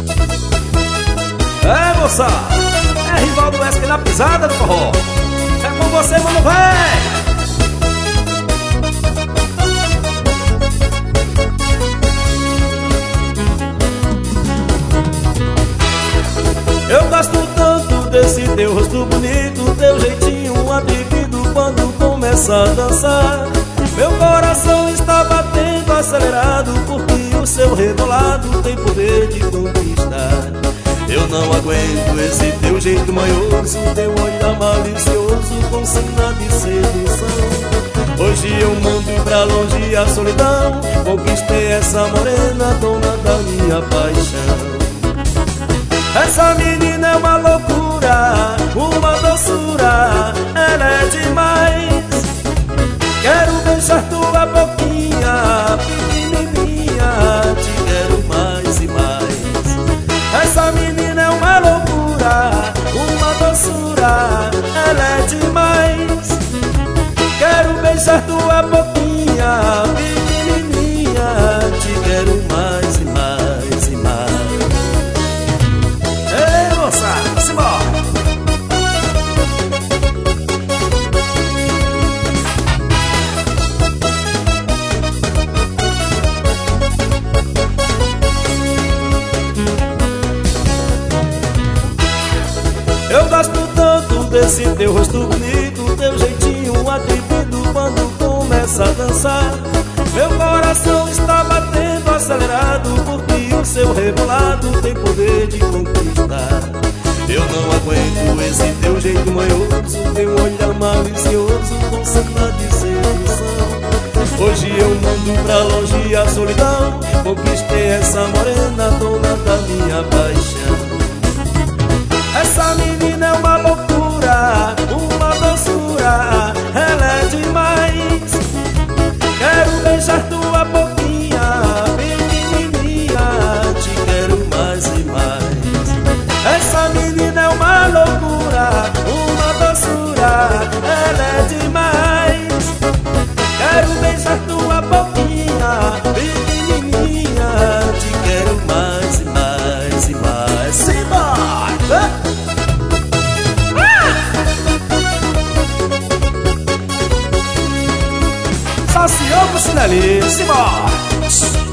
É, moça, é Rivaldo Wesley na pisada do forró. É com você, mano, véi. Eu gosto tanto desse teu rosto bonito, teu jeitinho atrevido quando começa a dançar. Meu coração está batendo acelerado, porque o seu rebolado tem poder de conquistar. Eu não aguento esse teu jeito manhoso, teu olhar malicioso com sina de sedução. Hoje eu mando pra longe a solidão, conquistei essa morena, dona da minha paixão. Essa menina é uma loucura, uma doçura, ela é demais. Quero beijar tua boquinha, pequenininha, te quero mais e mais. Essa menina é uma loucura, uma doçura, ela é demais. Quero beijar tua boquinha, pequenininha, te quero mais e mais e mais. Ei, moça, simbora! Eu gosto tanto desse teu rosto bonito, teu jeitinho atrevido quando começa a dançar. Meu coração está batendo acelerado, porque o seu rebolado tem poder de conquistar. Eu não aguento esse teu jeito manhoso, teu olhar malicioso com sina de sedução. Hoje eu mando pra longe a solidão, conquistei essa morena, dona da minha paixão. Essa menina é uma loucura, uma doçura, ela é demais. Quero beijar tua boquinha, pequenininha, te quero mais e mais. Essa menina é uma loucura, uma doçura, ela é demais. Quero beijar tua boquinha, pequenininha, te quero mais e mais e mais. Simbora! Saciou pro chinelinho, simbora!